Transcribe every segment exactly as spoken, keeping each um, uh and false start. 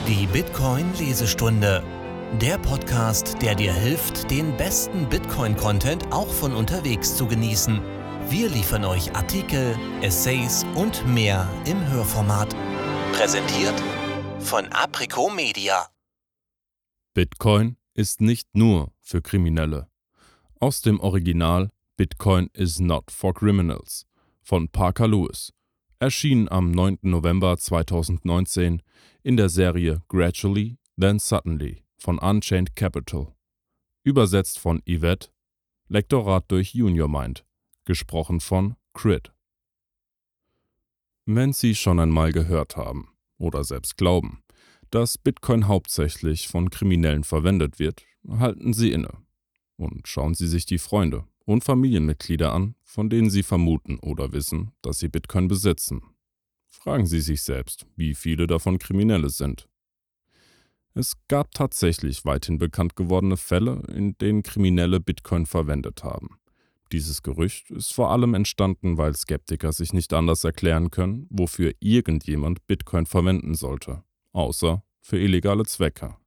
Die Bitcoin-Lesestunde. Der Podcast, der dir hilft, den besten Bitcoin-Content auch von unterwegs zu genießen. Wir liefern euch Artikel, Essays und mehr im Hörformat. Präsentiert von Apricot Media. Bitcoin ist nicht nur für Kriminelle. Aus dem Original Bitcoin is not for criminals von Parker Lewis, erschien am neunten November zweitausendneunzehn in der Serie Gradually, Then Suddenly von Unchained Capital. Übersetzt von Yvette, Lektorat durch JuniorMind, gesprochen von Crit. Wenn Sie schon einmal gehört haben oder selbst glauben, dass Bitcoin hauptsächlich von Kriminellen verwendet wird, halten Sie inne und schauen Sie sich die Freunde und Familienmitglieder an, von denen Sie vermuten oder wissen, dass sie Bitcoin besitzen. Fragen Sie sich selbst, wie viele davon Kriminelle sind. Es gab tatsächlich weithin bekannt gewordene Fälle, in denen Kriminelle Bitcoin verwendet haben. Dieses Gerücht ist vor allem entstanden, weil Skeptiker sich nicht anders erklären können, wofür irgendjemand Bitcoin verwenden sollte, außer für illegale Zwecke.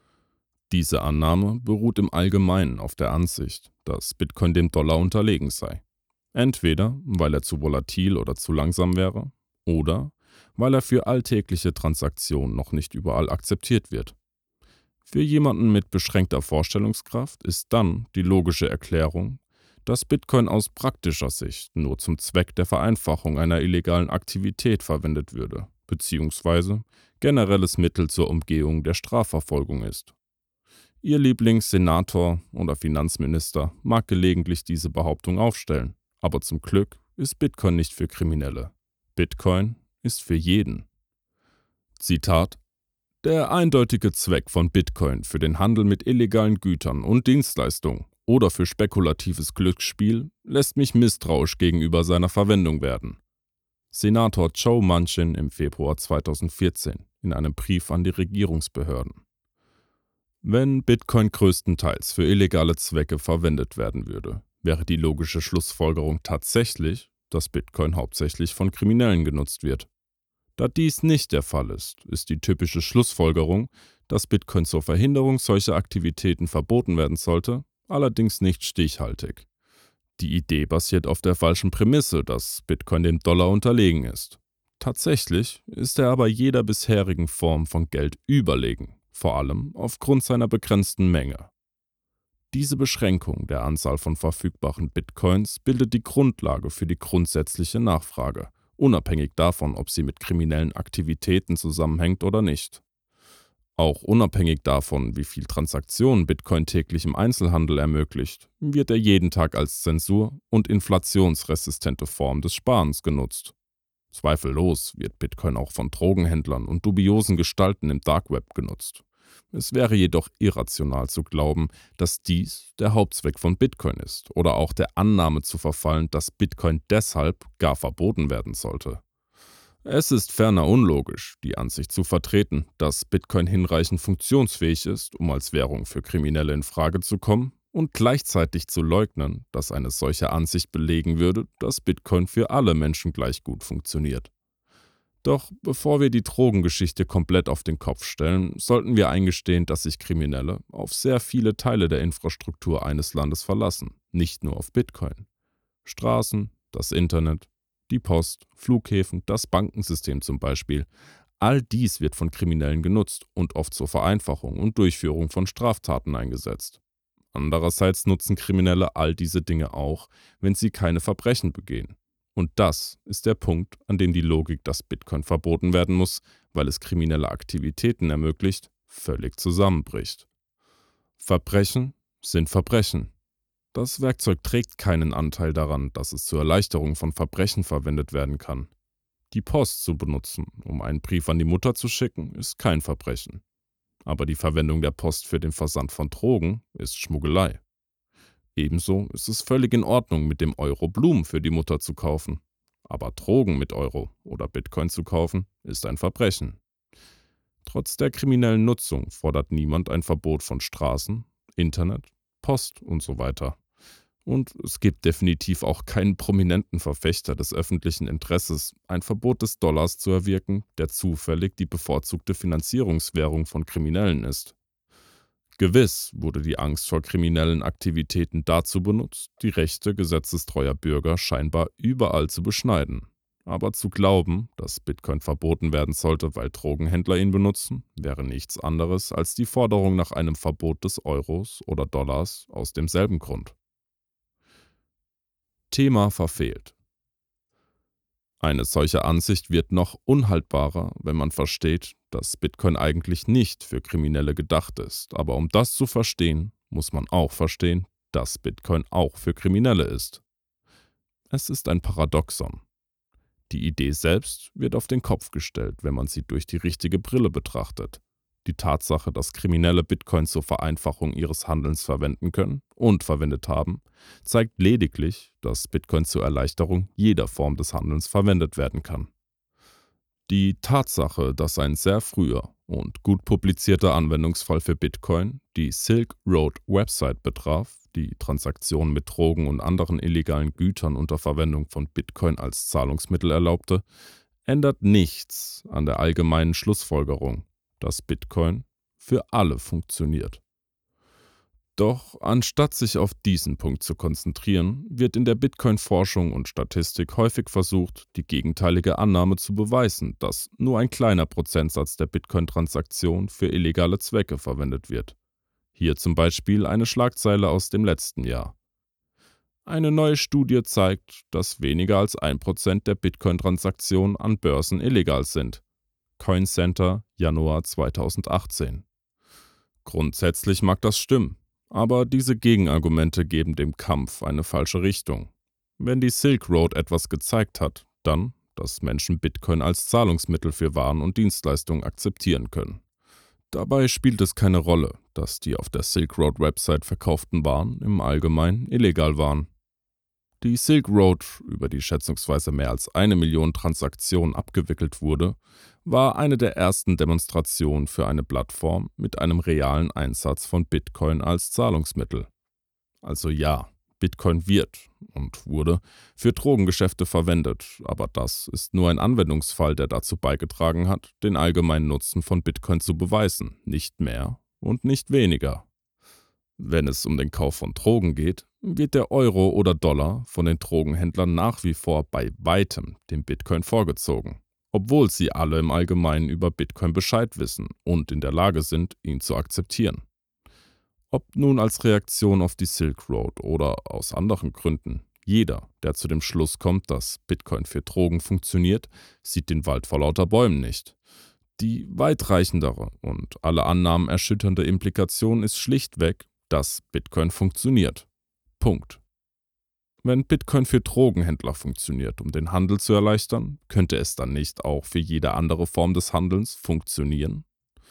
Diese Annahme beruht im Allgemeinen auf der Ansicht, dass Bitcoin dem Dollar unterlegen sei. Entweder weil er zu volatil oder zu langsam wäre, oder weil er für alltägliche Transaktionen noch nicht überall akzeptiert wird. Für jemanden mit beschränkter Vorstellungskraft ist dann die logische Erklärung, dass Bitcoin aus praktischer Sicht nur zum Zweck der Vereinfachung einer illegalen Aktivität verwendet würde, beziehungsweise generelles Mittel zur Umgehung der Strafverfolgung ist. Ihr Lieblingssenator oder Finanzminister mag gelegentlich diese Behauptung aufstellen, aber zum Glück ist Bitcoin nicht für Kriminelle. Bitcoin ist für jeden. Zitat: Der eindeutige Zweck von Bitcoin für den Handel mit illegalen Gütern und Dienstleistungen oder für spekulatives Glücksspiel lässt mich misstrauisch gegenüber seiner Verwendung werden. Senator Joe Manchin im Februar zweitausendvierzehn in einem Brief an die Regierungsbehörden. Wenn Bitcoin größtenteils für illegale Zwecke verwendet werden würde, wäre die logische Schlussfolgerung tatsächlich, dass Bitcoin hauptsächlich von Kriminellen genutzt wird. Da dies nicht der Fall ist, ist die typische Schlussfolgerung, dass Bitcoin zur Verhinderung solcher Aktivitäten verboten werden sollte, allerdings nicht stichhaltig. Die Idee basiert auf der falschen Prämisse, dass Bitcoin dem Dollar unterlegen ist. Tatsächlich ist er aber jeder bisherigen Form von Geld überlegen, vor allem aufgrund seiner begrenzten Menge. Diese Beschränkung der Anzahl von verfügbaren Bitcoins bildet die Grundlage für die grundsätzliche Nachfrage, unabhängig davon, ob sie mit kriminellen Aktivitäten zusammenhängt oder nicht. Auch unabhängig davon, wie viel Transaktionen Bitcoin täglich im Einzelhandel ermöglicht, wird er jeden Tag als Zensur- und inflationsresistente Form des Sparens genutzt. Zweifellos wird Bitcoin auch von Drogenhändlern und dubiosen Gestalten im Dark Web genutzt. Es wäre jedoch irrational zu glauben, dass dies der Hauptzweck von Bitcoin ist oder auch der Annahme zu verfallen, dass Bitcoin deshalb gar verboten werden sollte. Es ist ferner unlogisch, die Ansicht zu vertreten, dass Bitcoin hinreichend funktionsfähig ist, um als Währung für Kriminelle in Frage zu kommen, und gleichzeitig zu leugnen, dass eine solche Ansicht belegen würde, dass Bitcoin für alle Menschen gleich gut funktioniert. Doch bevor wir die Drogengeschichte komplett auf den Kopf stellen, sollten wir eingestehen, dass sich Kriminelle auf sehr viele Teile der Infrastruktur eines Landes verlassen, nicht nur auf Bitcoin. Straßen, das Internet, die Post, Flughäfen, das Bankensystem zum Beispiel. All dies wird von Kriminellen genutzt und oft zur Vereinfachung und Durchführung von Straftaten eingesetzt. Andererseits nutzen Kriminelle all diese Dinge auch, wenn sie keine Verbrechen begehen. Und das ist der Punkt, an dem die Logik, dass Bitcoin verboten werden muss, weil es kriminelle Aktivitäten ermöglicht, völlig zusammenbricht. Verbrechen sind Verbrechen. Das Werkzeug trägt keinen Anteil daran, dass es zur Erleichterung von Verbrechen verwendet werden kann. Die Post zu benutzen, um einen Brief an die Mutter zu schicken, ist kein Verbrechen. Aber die Verwendung der Post für den Versand von Drogen ist Schmuggelei. Ebenso ist es völlig in Ordnung, mit dem Euro Blumen für die Mutter zu kaufen. Aber Drogen mit Euro oder Bitcoin zu kaufen, ist ein Verbrechen. Trotz der kriminellen Nutzung fordert niemand ein Verbot von Straßen, Internet, Post und so weiter. Und es gibt definitiv auch keinen prominenten Verfechter des öffentlichen Interesses, ein Verbot des Dollars zu erwirken, der zufällig die bevorzugte Finanzierungswährung von Kriminellen ist. Gewiss wurde die Angst vor kriminellen Aktivitäten dazu benutzt, die Rechte gesetzestreuer Bürger scheinbar überall zu beschneiden. Aber zu glauben, dass Bitcoin verboten werden sollte, weil Drogenhändler ihn benutzen, wäre nichts anderes als die Forderung nach einem Verbot des Euros oder Dollars aus demselben Grund. Thema verfehlt. Eine solche Ansicht wird noch unhaltbarer, wenn man versteht, dass Bitcoin eigentlich nicht für Kriminelle gedacht ist. Aber um das zu verstehen, muss man auch verstehen, dass Bitcoin auch für Kriminelle ist. Es ist ein Paradoxon. Die Idee selbst wird auf den Kopf gestellt, wenn man sie durch die richtige Brille betrachtet. Die Tatsache, dass Kriminelle Bitcoin zur Vereinfachung ihres Handelns verwenden können und verwendet haben, zeigt lediglich, dass Bitcoin zur Erleichterung jeder Form des Handelns verwendet werden kann. Die Tatsache, dass ein sehr früher und gut publizierter Anwendungsfall für Bitcoin die Silk Road Website betraf, die Transaktionen mit Drogen und anderen illegalen Gütern unter Verwendung von Bitcoin als Zahlungsmittel erlaubte, ändert nichts an der allgemeinen Schlussfolgerung, dass Bitcoin für alle funktioniert. Doch anstatt sich auf diesen Punkt zu konzentrieren, wird in der Bitcoin-Forschung und Statistik häufig versucht, die gegenteilige Annahme zu beweisen, dass nur ein kleiner Prozentsatz der Bitcoin-Transaktionen für illegale Zwecke verwendet wird. Hier zum Beispiel eine Schlagzeile aus dem letzten Jahr. Eine neue Studie zeigt, dass weniger als ein Prozent der Bitcoin-Transaktionen an Börsen illegal sind. Coincenter, Januar zweitausendachtzehn. Grundsätzlich mag das stimmen, aber diese Gegenargumente geben dem Kampf eine falsche Richtung. Wenn die Silk Road etwas gezeigt hat, dann, dass Menschen Bitcoin als Zahlungsmittel für Waren und Dienstleistungen akzeptieren können. Dabei spielt es keine Rolle, dass die auf der Silk Road Website verkauften Waren im Allgemeinen illegal waren. Die Silk Road, über die schätzungsweise mehr als eine Million Transaktionen abgewickelt wurde, war eine der ersten Demonstrationen für eine Plattform mit einem realen Einsatz von Bitcoin als Zahlungsmittel. Also ja, Bitcoin wird und wurde für Drogengeschäfte verwendet, aber das ist nur ein Anwendungsfall, der dazu beigetragen hat, den allgemeinen Nutzen von Bitcoin zu beweisen, nicht mehr und nicht weniger. Wenn es um den Kauf von Drogen geht, wird der Euro oder Dollar von den Drogenhändlern nach wie vor bei weitem dem Bitcoin vorgezogen, obwohl sie alle im Allgemeinen über Bitcoin Bescheid wissen und in der Lage sind, ihn zu akzeptieren. Ob nun als Reaktion auf die Silk Road oder aus anderen Gründen, jeder, der zu dem Schluss kommt, dass Bitcoin für Drogen funktioniert, sieht den Wald vor lauter Bäumen nicht. Die weitreichendere und alle Annahmen erschütternde Implikation ist schlichtweg, dass Bitcoin funktioniert. Punkt. Wenn Bitcoin für Drogenhändler funktioniert, um den Handel zu erleichtern, könnte es dann nicht auch für jede andere Form des Handelns funktionieren?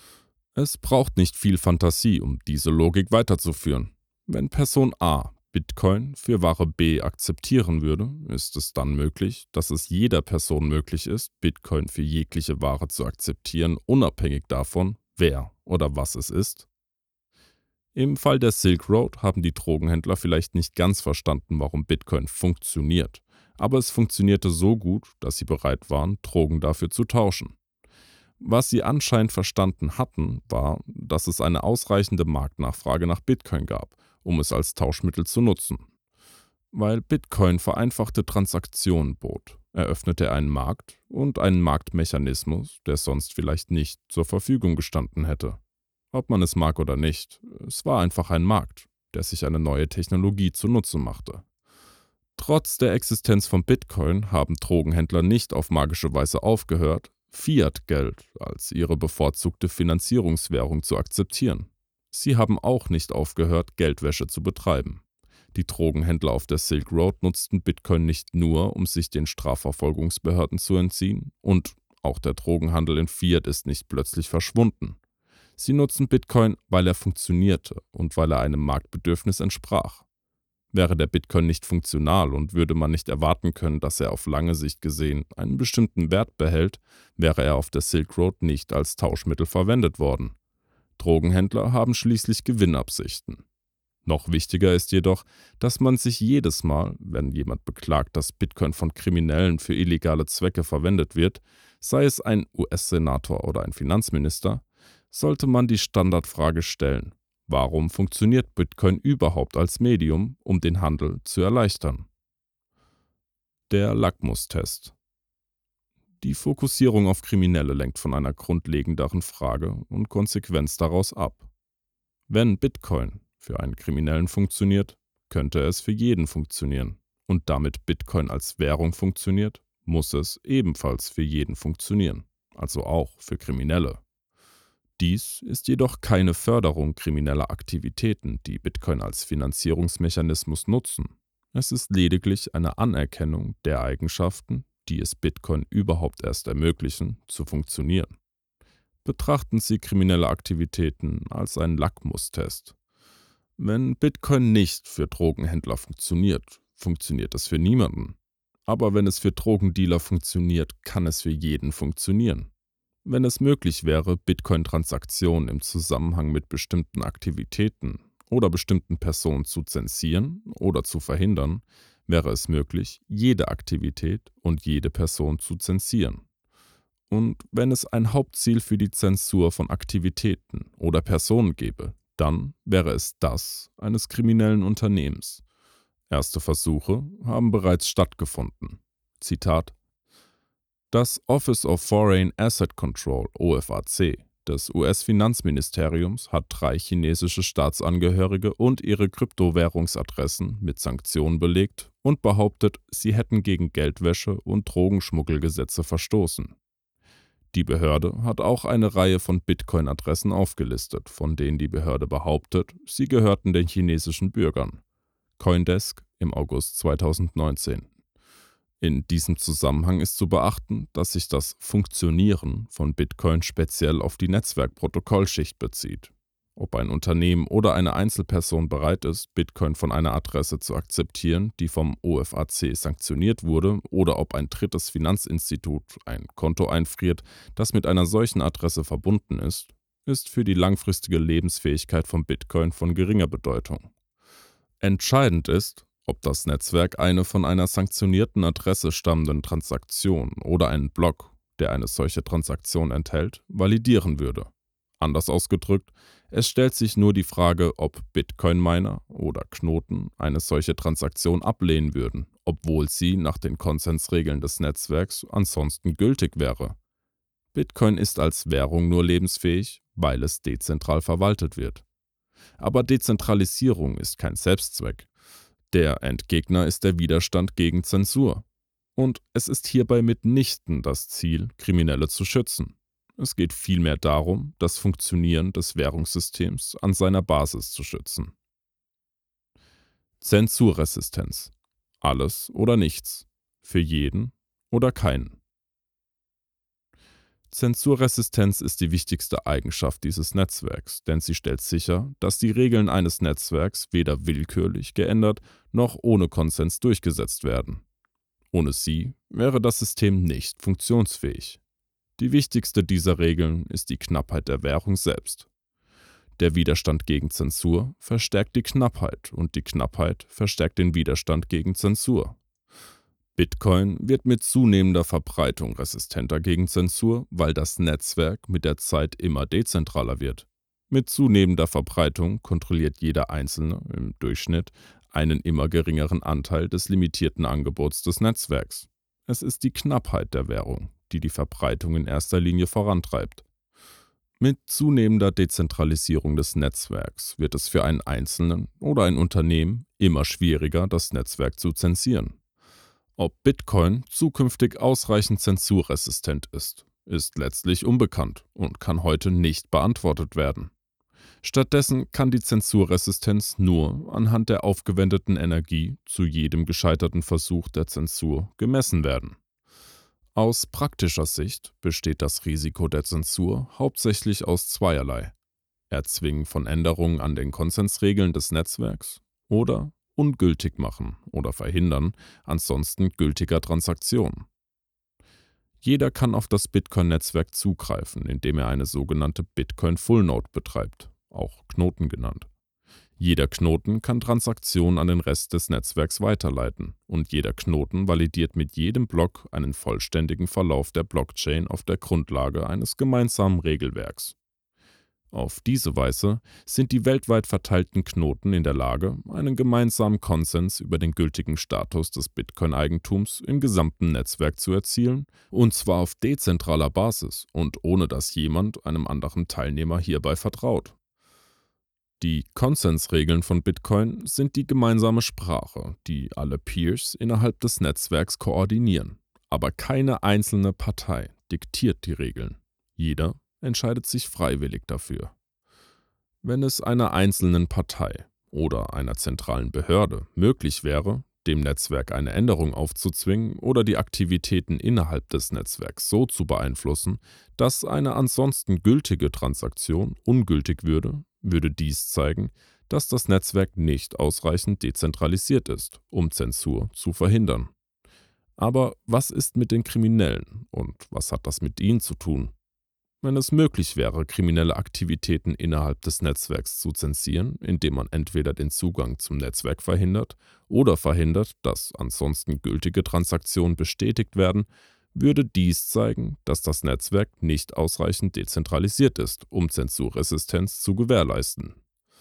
Es braucht nicht viel Fantasie, um diese Logik weiterzuführen. Wenn Person A Bitcoin für Ware B akzeptieren würde, ist es dann möglich, dass es jeder Person möglich ist, Bitcoin für jegliche Ware zu akzeptieren, unabhängig davon, wer oder was es ist? Im Fall der Silk Road haben die Drogenhändler vielleicht nicht ganz verstanden, warum Bitcoin funktioniert, aber es funktionierte so gut, dass sie bereit waren, Drogen dafür zu tauschen. Was sie anscheinend verstanden hatten, war, dass es eine ausreichende Marktnachfrage nach Bitcoin gab, um es als Tauschmittel zu nutzen. Weil Bitcoin vereinfachte Transaktionen bot, eröffnete er einen Markt und einen Marktmechanismus, der sonst vielleicht nicht zur Verfügung gestanden hätte. Ob man es mag oder nicht, es war einfach ein Markt, der sich eine neue Technologie zunutze machte. Trotz der Existenz von Bitcoin haben Drogenhändler nicht auf magische Weise aufgehört, Fiat-Geld als ihre bevorzugte Finanzierungswährung zu akzeptieren. Sie haben auch nicht aufgehört, Geldwäsche zu betreiben. Die Drogenhändler auf der Silk Road nutzten Bitcoin nicht nur, um sich den Strafverfolgungsbehörden zu entziehen, und auch der Drogenhandel in Fiat ist nicht plötzlich verschwunden. Sie nutzen Bitcoin, weil er funktionierte und weil er einem Marktbedürfnis entsprach. Wäre der Bitcoin nicht funktional und würde man nicht erwarten können, dass er auf lange Sicht gesehen einen bestimmten Wert behält, wäre er auf der Silk Road nicht als Tauschmittel verwendet worden. Drogenhändler haben schließlich Gewinnabsichten. Noch wichtiger ist jedoch, dass man sich jedes Mal, wenn jemand beklagt, dass Bitcoin von Kriminellen für illegale Zwecke verwendet wird, sei es ein U S-Senator oder ein Finanzminister, sollte man die Standardfrage stellen: Warum funktioniert Bitcoin überhaupt als Medium, um den Handel zu erleichtern? Der Lackmustest. Die Fokussierung auf Kriminelle lenkt von einer grundlegenderen Frage und Konsequenz daraus ab. Wenn Bitcoin für einen Kriminellen funktioniert, könnte es für jeden funktionieren. Und damit Bitcoin als Währung funktioniert, muss es ebenfalls für jeden funktionieren, also auch für Kriminelle. Dies ist jedoch keine Förderung krimineller Aktivitäten, die Bitcoin als Finanzierungsmechanismus nutzen. Es ist lediglich eine Anerkennung der Eigenschaften, die es Bitcoin überhaupt erst ermöglichen, zu funktionieren. Betrachten Sie kriminelle Aktivitäten als einen Lackmustest. Wenn Bitcoin nicht für Drogenhändler funktioniert, funktioniert es für niemanden. Aber wenn es für Drogendealer funktioniert, kann es für jeden funktionieren. Wenn es möglich wäre, Bitcoin-Transaktionen im Zusammenhang mit bestimmten Aktivitäten oder bestimmten Personen zu zensieren oder zu verhindern, wäre es möglich, jede Aktivität und jede Person zu zensieren. Und wenn es ein Hauptziel für die Zensur von Aktivitäten oder Personen gäbe, dann wäre es das eines kriminellen Unternehmens. Erste Versuche haben bereits stattgefunden. Zitat: Das Office of Foreign Asset Control, O F A C, des U S-Finanzministeriums hat drei chinesische Staatsangehörige und ihre Kryptowährungsadressen mit Sanktionen belegt und behauptet, sie hätten gegen Geldwäsche- und Drogenschmuggelgesetze verstoßen. Die Behörde hat auch eine Reihe von Bitcoin-Adressen aufgelistet, von denen die Behörde behauptet, sie gehörten den chinesischen Bürgern. Coindesk im August zweitausendneunzehn. In diesem Zusammenhang ist zu beachten, dass sich das Funktionieren von Bitcoin speziell auf die Netzwerkprotokollschicht bezieht. Ob ein Unternehmen oder eine Einzelperson bereit ist, Bitcoin von einer Adresse zu akzeptieren, die vom O F A C sanktioniert wurde, oder ob ein drittes Finanzinstitut ein Konto einfriert, das mit einer solchen Adresse verbunden ist, ist für die langfristige Lebensfähigkeit von Bitcoin von geringer Bedeutung. Entscheidend ist, ob das Netzwerk eine von einer sanktionierten Adresse stammenden Transaktion oder einen Block, der eine solche Transaktion enthält, validieren würde. Anders ausgedrückt, es stellt sich nur die Frage, ob Bitcoin-Miner oder Knoten eine solche Transaktion ablehnen würden, obwohl sie nach den Konsensregeln des Netzwerks ansonsten gültig wäre. Bitcoin ist als Währung nur lebensfähig, weil es dezentral verwaltet wird. Aber Dezentralisierung ist kein Selbstzweck. Der Endgegner ist der Widerstand gegen Zensur. Und es ist hierbei mitnichten das Ziel, Kriminelle zu schützen. Es geht vielmehr darum, das Funktionieren des Währungssystems an seiner Basis zu schützen. Zensurresistenz. Alles oder nichts. Für jeden oder keinen. Zensurresistenz ist die wichtigste Eigenschaft dieses Netzwerks, denn sie stellt sicher, dass die Regeln eines Netzwerks weder willkürlich geändert noch ohne Konsens durchgesetzt werden. Ohne sie wäre das System nicht funktionsfähig. Die wichtigste dieser Regeln ist die Knappheit der Währung selbst. Der Widerstand gegen Zensur verstärkt die Knappheit und die Knappheit verstärkt den Widerstand gegen Zensur. Bitcoin wird mit zunehmender Verbreitung resistenter gegen Zensur, weil das Netzwerk mit der Zeit immer dezentraler wird. Mit zunehmender Verbreitung kontrolliert jeder Einzelne im Durchschnitt einen immer geringeren Anteil des limitierten Angebots des Netzwerks. Es ist die Knappheit der Währung, die die Verbreitung in erster Linie vorantreibt. Mit zunehmender Dezentralisierung des Netzwerks wird es für einen Einzelnen oder ein Unternehmen immer schwieriger, das Netzwerk zu zensieren. Ob Bitcoin zukünftig ausreichend zensurresistent ist, ist letztlich unbekannt und kann heute nicht beantwortet werden. Stattdessen kann die Zensurresistenz nur anhand der aufgewendeten Energie zu jedem gescheiterten Versuch der Zensur gemessen werden. Aus praktischer Sicht besteht das Risiko der Zensur hauptsächlich aus zweierlei: Erzwingen von Änderungen an den Konsensregeln des Netzwerks oder ungültig machen oder verhindern ansonsten gültiger Transaktionen. Jeder kann auf das Bitcoin-Netzwerk zugreifen, indem er eine sogenannte Bitcoin Full Node betreibt, auch Knoten genannt. Jeder Knoten kann Transaktionen an den Rest des Netzwerks weiterleiten und jeder Knoten validiert mit jedem Block einen vollständigen Verlauf der Blockchain auf der Grundlage eines gemeinsamen Regelwerks. Auf diese Weise sind die weltweit verteilten Knoten in der Lage, einen gemeinsamen Konsens über den gültigen Status des Bitcoin-Eigentums im gesamten Netzwerk zu erzielen, und zwar auf dezentraler Basis und ohne dass jemand einem anderen Teilnehmer hierbei vertraut. Die Konsensregeln von Bitcoin sind die gemeinsame Sprache, die alle Peers innerhalb des Netzwerks koordinieren. Aber keine einzelne Partei diktiert die Regeln. Jeder entscheidet sich freiwillig dafür. Wenn es einer einzelnen Partei oder einer zentralen Behörde möglich wäre, dem Netzwerk eine Änderung aufzuzwingen oder die Aktivitäten innerhalb des Netzwerks so zu beeinflussen, dass eine ansonsten gültige Transaktion ungültig würde, würde dies zeigen, dass das Netzwerk nicht ausreichend dezentralisiert ist, um Zensur zu verhindern. Aber was ist mit den Kriminellen und was hat das mit ihnen zu tun? Wenn es möglich wäre, kriminelle Aktivitäten innerhalb des Netzwerks zu zensieren, indem man entweder den Zugang zum Netzwerk verhindert oder verhindert, dass ansonsten gültige Transaktionen bestätigt werden, würde dies zeigen, dass das Netzwerk nicht ausreichend dezentralisiert ist, um Zensurresistenz zu gewährleisten.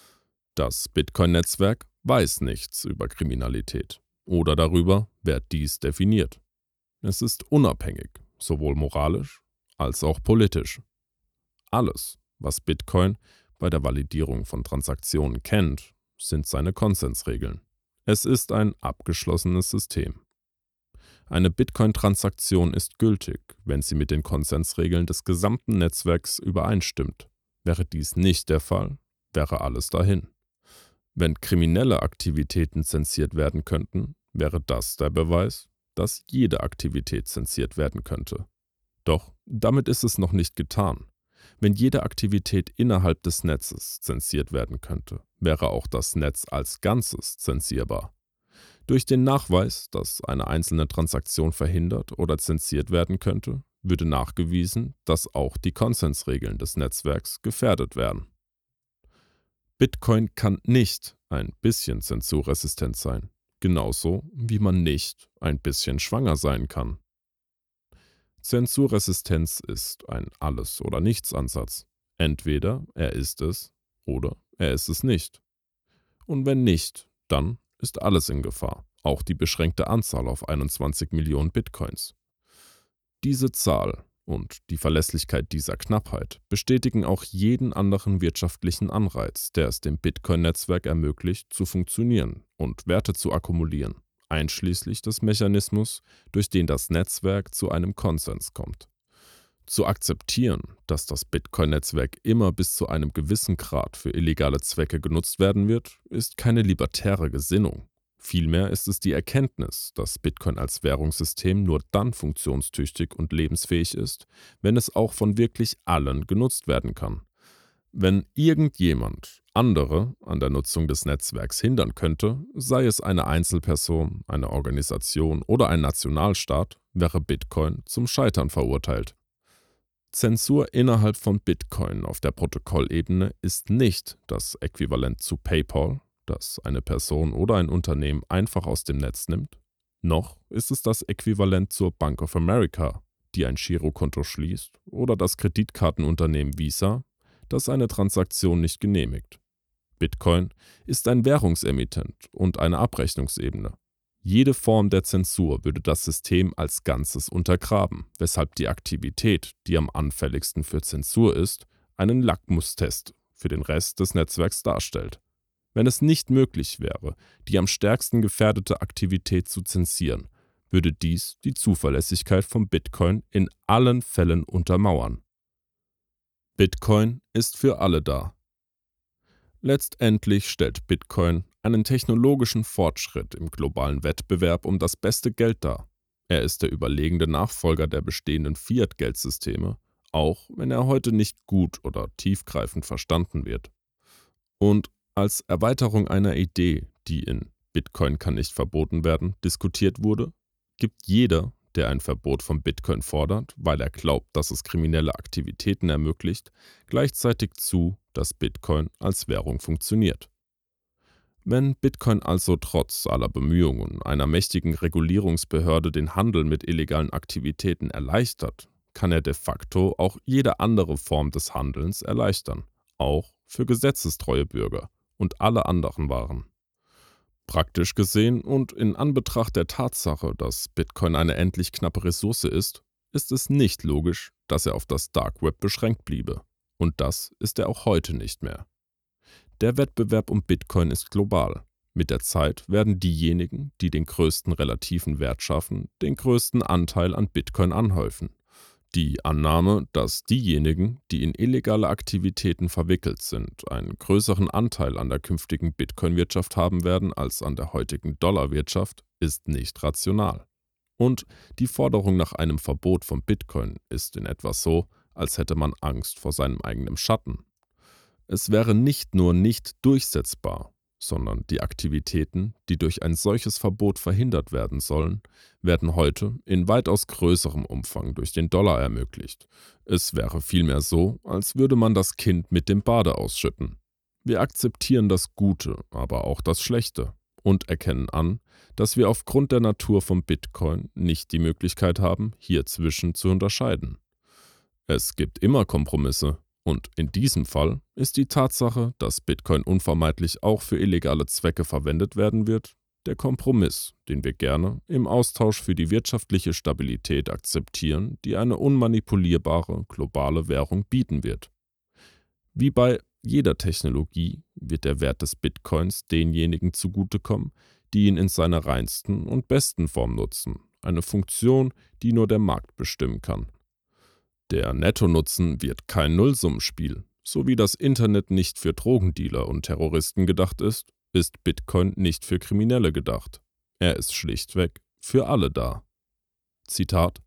Das Bitcoin-Netzwerk weiß nichts über Kriminalität oder darüber, wer dies definiert. Es ist unabhängig, sowohl moralisch als auch politisch. Alles, was Bitcoin bei der Validierung von Transaktionen kennt, sind seine Konsensregeln. Es ist ein abgeschlossenes System. Eine Bitcoin-Transaktion ist gültig, wenn sie mit den Konsensregeln des gesamten Netzwerks übereinstimmt. Wäre dies nicht der Fall, wäre alles dahin. Wenn kriminelle Aktivitäten zensiert werden könnten, wäre das der Beweis, dass jede Aktivität zensiert werden könnte. Doch damit ist es noch nicht getan. Wenn jede Aktivität innerhalb des Netzes zensiert werden könnte, wäre auch das Netz als Ganzes zensierbar. Durch den Nachweis, dass eine einzelne Transaktion verhindert oder zensiert werden könnte, würde nachgewiesen, dass auch die Konsensregeln des Netzwerks gefährdet werden. Bitcoin kann nicht ein bisschen zensurresistent sein, genauso wie man nicht ein bisschen schwanger sein kann. Zensurresistenz ist ein Alles-oder-nichts-Ansatz. Entweder er ist es oder er ist es nicht. Und wenn nicht, dann ist alles in Gefahr, auch die beschränkte Anzahl auf einundzwanzig Millionen Bitcoins. Diese Zahl und die Verlässlichkeit dieser Knappheit bestätigen auch jeden anderen wirtschaftlichen Anreiz, der es dem Bitcoin-Netzwerk ermöglicht, zu funktionieren und Werte zu akkumulieren, einschließlich des Mechanismus, durch den das Netzwerk zu einem Konsens kommt. Zu akzeptieren, dass das Bitcoin-Netzwerk immer bis zu einem gewissen Grad für illegale Zwecke genutzt werden wird, ist keine libertäre Gesinnung. Vielmehr ist es die Erkenntnis, dass Bitcoin als Währungssystem nur dann funktionstüchtig und lebensfähig ist, wenn es auch von wirklich allen genutzt werden kann. Wenn irgendjemand andere an der Nutzung des Netzwerks hindern könnte, sei es eine Einzelperson, eine Organisation oder ein Nationalstaat, wäre Bitcoin zum Scheitern verurteilt. Zensur innerhalb von Bitcoin auf der Protokollebene ist nicht das Äquivalent zu PayPal, das eine Person oder ein Unternehmen einfach aus dem Netz nimmt, noch ist es das Äquivalent zur Bank of America, die ein Girokonto schließt, oder das Kreditkartenunternehmen Visa, das eine Transaktion nicht genehmigt. Bitcoin ist ein Währungsemittent und eine Abrechnungsebene. Jede Form der Zensur würde das System als Ganzes untergraben, weshalb die Aktivität, die am anfälligsten für Zensur ist, einen Lackmustest für den Rest des Netzwerks darstellt. Wenn es nicht möglich wäre, die am stärksten gefährdete Aktivität zu zensieren, würde dies die Zuverlässigkeit von Bitcoin in allen Fällen untermauern. Bitcoin ist für alle da. Letztendlich stellt Bitcoin einen technologischen Fortschritt im globalen Wettbewerb um das beste Geld dar. Er ist der überlegene Nachfolger der bestehenden Fiat-Geldsysteme, auch wenn er heute nicht gut oder tiefgreifend verstanden wird. Und als Erweiterung einer Idee, die in Bitcoin kann nicht verboten werden, diskutiert wurde, gibt jeder, der ein Verbot von Bitcoin fordert, weil er glaubt, dass es kriminelle Aktivitäten ermöglicht, gleichzeitig zu, dass Bitcoin als Währung funktioniert. Wenn Bitcoin also trotz aller Bemühungen einer mächtigen Regulierungsbehörde den Handel mit illegalen Aktivitäten erleichtert, kann er de facto auch jede andere Form des Handelns erleichtern, auch für gesetzestreue Bürger und alle anderen Waren. Praktisch gesehen und in Anbetracht der Tatsache, dass Bitcoin eine endlich knappe Ressource ist, ist es nicht logisch, dass er auf das Dark Web beschränkt bliebe. Und das ist er auch heute nicht mehr. Der Wettbewerb um Bitcoin ist global. Mit der Zeit werden diejenigen, die den größten relativen Wert schaffen, den größten Anteil an Bitcoin anhäufen. Die Annahme, dass diejenigen, die in illegale Aktivitäten verwickelt sind, einen größeren Anteil an der künftigen Bitcoin-Wirtschaft haben werden als an der heutigen Dollarwirtschaft, ist nicht rational. Und die Forderung nach einem Verbot von Bitcoin ist in etwa so, als hätte man Angst vor seinem eigenen Schatten. Es wäre nicht nur nicht durchsetzbar, sondern die Aktivitäten, die durch ein solches Verbot verhindert werden sollen, werden heute in weitaus größerem Umfang durch den Dollar ermöglicht. Es wäre vielmehr so, als würde man das Kind mit dem Bade ausschütten. Wir akzeptieren das Gute, aber auch das Schlechte und erkennen an, dass wir aufgrund der Natur von Bitcoin nicht die Möglichkeit haben, hier zwischen zu unterscheiden. Es gibt immer Kompromisse. Und in diesem Fall ist die Tatsache, dass Bitcoin unvermeidlich auch für illegale Zwecke verwendet werden wird, der Kompromiss, den wir gerne im Austausch für die wirtschaftliche Stabilität akzeptieren, die eine unmanipulierbare globale Währung bieten wird. Wie bei jeder Technologie wird der Wert des Bitcoins denjenigen zugutekommen, die ihn in seiner reinsten und besten Form nutzen, eine Funktion, die nur der Markt bestimmen kann. Der Nettonutzen wird kein Nullsummenspiel. So wie das Internet nicht für Drogendealer und Terroristen gedacht ist, ist Bitcoin nicht für Kriminelle gedacht. Er ist schlichtweg für alle da. Zitat: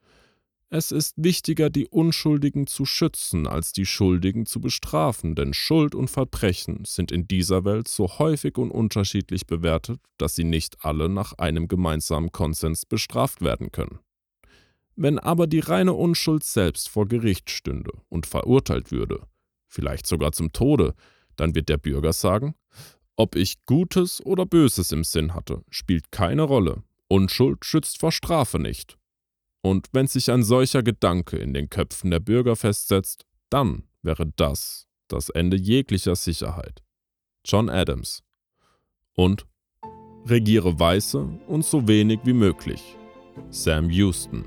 Es ist wichtiger, die Unschuldigen zu schützen, als die Schuldigen zu bestrafen, denn Schuld und Verbrechen sind in dieser Welt so häufig und unterschiedlich bewertet, dass sie nicht alle nach einem gemeinsamen Konsens bestraft werden können. Wenn aber die reine Unschuld selbst vor Gericht stünde und verurteilt würde, vielleicht sogar zum Tode, dann wird der Bürger sagen, ob ich Gutes oder Böses im Sinn hatte, spielt keine Rolle. Unschuld schützt vor Strafe nicht. Und wenn sich ein solcher Gedanke in den Köpfen der Bürger festsetzt, dann wäre das das Ende jeglicher Sicherheit. John Adams. Und regiere weise und so wenig wie möglich. Sam Houston.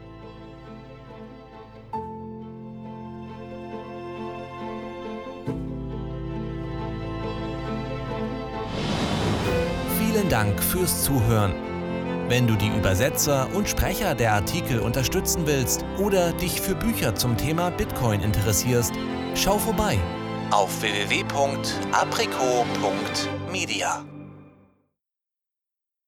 Vielen Dank fürs Zuhören. Wenn du die Übersetzer und Sprecher der Artikel unterstützen willst oder dich für Bücher zum Thema Bitcoin interessierst, schau vorbei auf w w w punkt aprico punkt media.